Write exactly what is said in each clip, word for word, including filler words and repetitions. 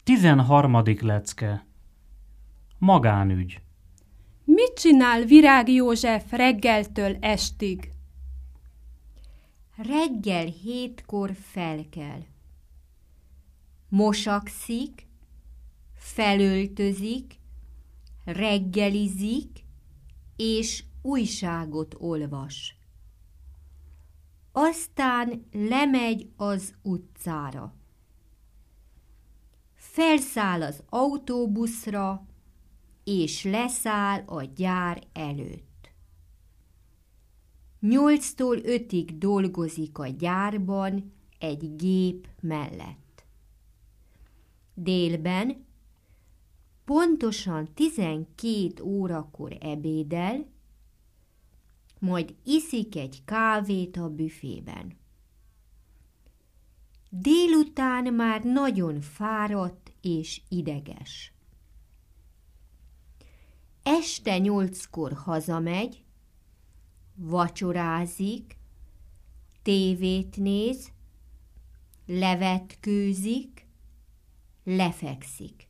Tizenharmadik lecke. Magánügy. Mit csinál Virág József reggeltől estig? Reggel hétkor felkel. Mosakszik, felöltözik, reggelizik, és újságot olvas. Aztán lemegy az utcára. Felszáll az autóbuszra, és leszáll a gyár előtt. Nyolctól ötig dolgozik a gyárban egy gép mellett. Délben pontosan tizenkét órakor ebédel, majd iszik egy kávét a büfében. Délután már nagyon fáradt és ideges. Este nyolckor hazamegy, vacsorázik, tévét néz, levetkőzik, lefekszik.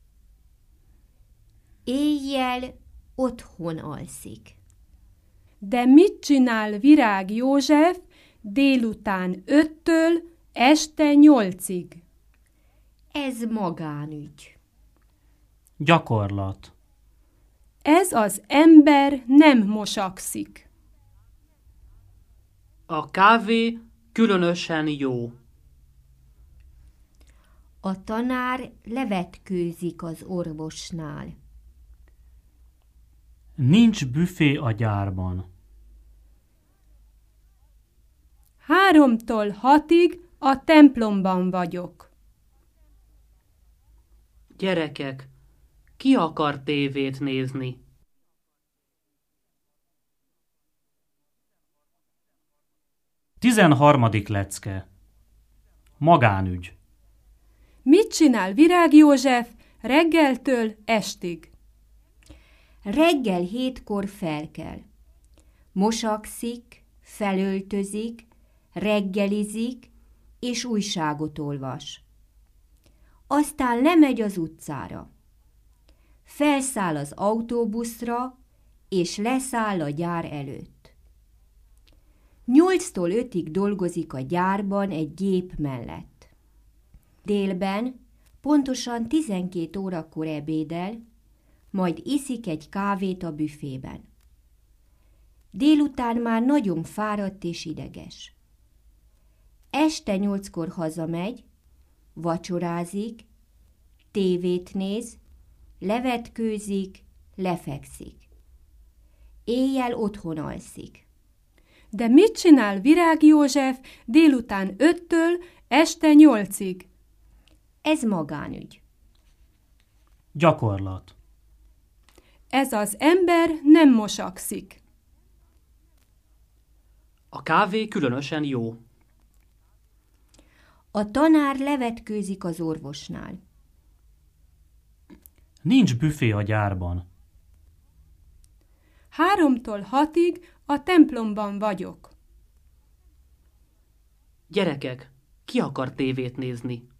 Éjjel otthon alszik. De mit csinál Virág József délután öttől este nyolcig? Ez magánügy. Gyakorlat. Ez az ember nem mosakszik. A kávé különösen jó. A tanár levetkőzik az orvosnál. Nincs büfé a gyárban. Háromtól hatig a templomban vagyok. Gyerekek, ki akar tévét nézni? Tizenharmadik lecke. Magánügy. Mit csinál Virág József reggeltől estig? Reggel hétkor felkel. Mosakszik, felöltözik, reggelizik, és újságot olvas. Aztán lemegy az utcára. Felszáll az autóbuszra, és leszáll a gyár előtt. Nyolctól ötig dolgozik a gyárban egy gép mellett. Délben pontosan tizenkét órakor ebédel, majd iszik egy kávét a büfében. Délután már nagyon fáradt és ideges. Este nyolckor hazamegy, vacsorázik, tévét néz, levetkőzik, lefekszik. Éjjel otthon alszik. De mit csinál Virág József délután öttől este nyolcig? Ez magánügy. Gyakorlat. Ez az ember nem mosakszik. A kávé különösen jó. A tanár levetkőzik az orvosnál. Nincs büfé a gyárban. Háromtól hatig a templomban vagyok. Gyerekek, ki akar tévét nézni?